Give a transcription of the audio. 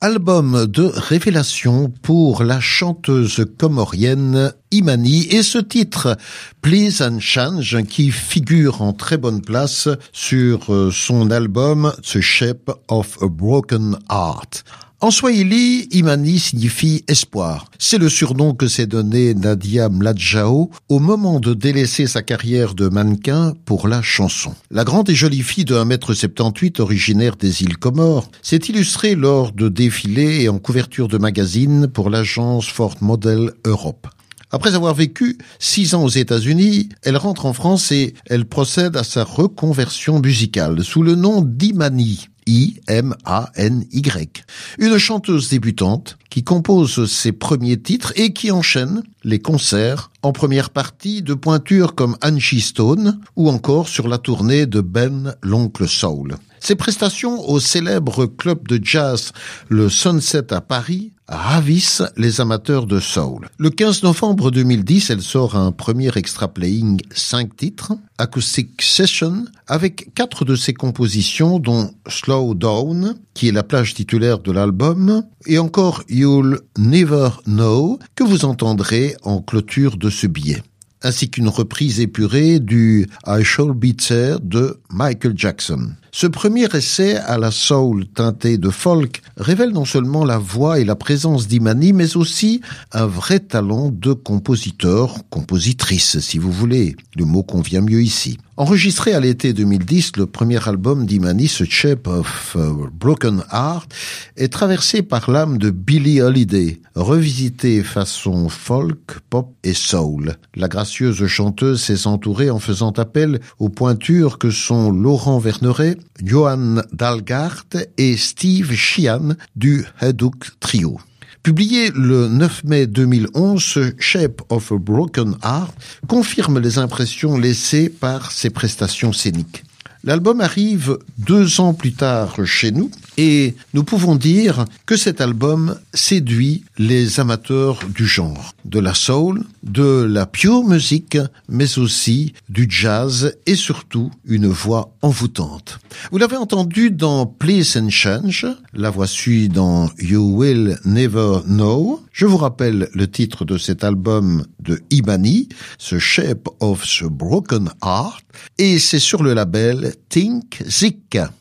Album de révélation pour la chanteuse comorienne Imani et ce titre Please and Change qui figure en très bonne place sur son album The Shape of a Broken Heart. En swahili, Imani signifie espoir. C'est le surnom que s'est donné Nadia Mladjao au moment de délaisser sa carrière de mannequin pour la chanson. La grande et jolie fille de 1m78 originaire des îles Comores s'est illustrée lors de défilés et en couverture de magazines pour l'agence Ford Model Europe. Après avoir vécu 6 ans aux États-Unis, elle rentre en France et elle procède à sa reconversion musicale sous le nom d'Imani. I-M-A-N-Y. Une chanteuse débutante qui compose ses premiers titres et qui enchaîne les concerts en première partie de pointures comme Angie Stone ou encore sur la tournée de Ben l'Oncle Soul. Ses prestations au célèbre club de jazz le Sunset à Paris ravissent les amateurs de soul. Le 15 novembre 2010, elle sort un premier extra playing 5 titres, Acoustic Session, avec 4 de ses compositions dont Slow Down, qui est la plage titulaire de l'album, et encore You'll Never Know, que vous entendrez en clôture de ce billet, ainsi qu'une reprise épurée du I Shall Be There de Michael Jackson. Ce premier essai à la soul teintée de folk révèle non seulement la voix et la présence d'Imani, mais aussi un vrai talent de compositrice, si vous voulez. Le mot convient mieux ici. Enregistré à l'été 2010, le premier album d'Imani, The Shape of a Broken Heart, est traversé par l'âme de Billie Holiday, revisité façon folk, pop et soul. La gracieuse chanteuse s'est entourée en faisant appel aux pointures que sont Laurent Verneret, Johan Dalgaard et Steve Sheehan du Hajduk Trio. Publié le 9 mai 2011, Shape of a Broken Heart confirme les impressions laissées par ses prestations scéniques. L'album arrive 2 ans plus tard chez nous et nous pouvons dire que cet album séduit les amateurs du genre, de la soul, de la pure musique, mais aussi du jazz et surtout une voix envoûtante. Vous l'avez entendu dans Please and Change, la voix suit dans You Will Never Know. Je vous rappelle le titre de cet album de Imani, The Shape of the Broken Heart, et c'est sur le label Think Zik.